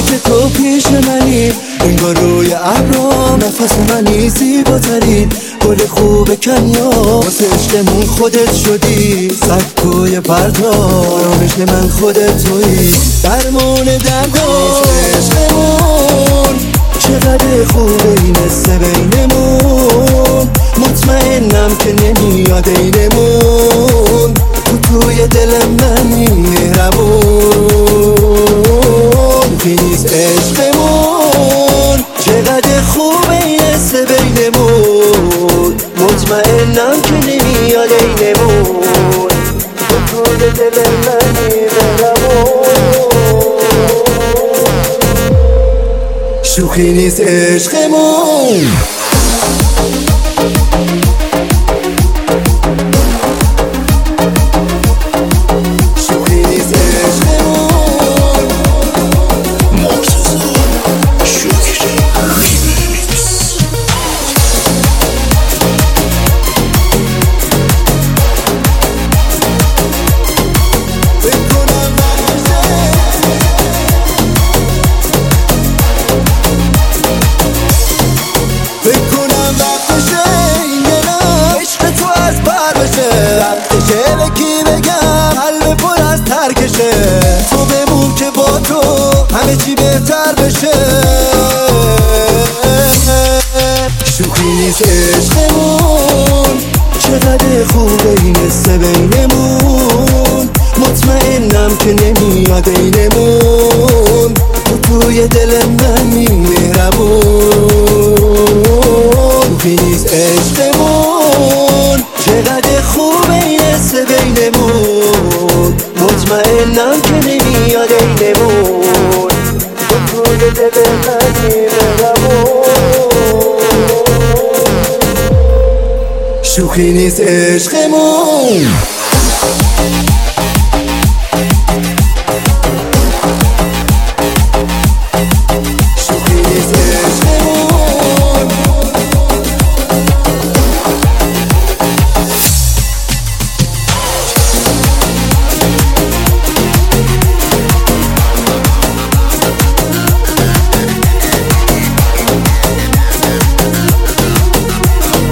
عشق تو پیش منی، انگار روی ابرام نفس منی، زیباترین گل خوب کنیا، واسه عشقمون خودت شدی، سکوی پرتاب آرامش من خودت تویی، درمون دردان عشقمون چقدر خوبه این حسه بینمون، مطمئنم که نمیاد اینمون، توی دل منی مهربون، که نیست عشقمون چقدر خوبه این حسه بینمون، مطمئنم که نمیاد اینمون، توی دل منی مهربون، شوخی نیست عشقمون. وقتشه به کی بگم قلب پر از ترکشه، تو بمون که با تو همه چی بهتر بشه، شوخی نیست عشقمون چقدر خوبه این حسه بینمون، مطمئنم که نمیاد اینمون، توی دل منی مهربون، شوخی نیست عشقمون چقدر خوبه این حسه بینمون، مطمئنم که نمیاد اینمون، توی دل منی مهربون، شوخی نیست عشقمون.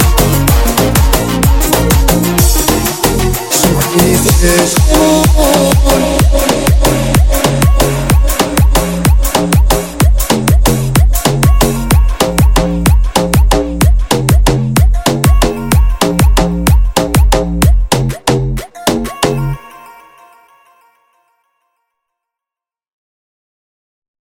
It's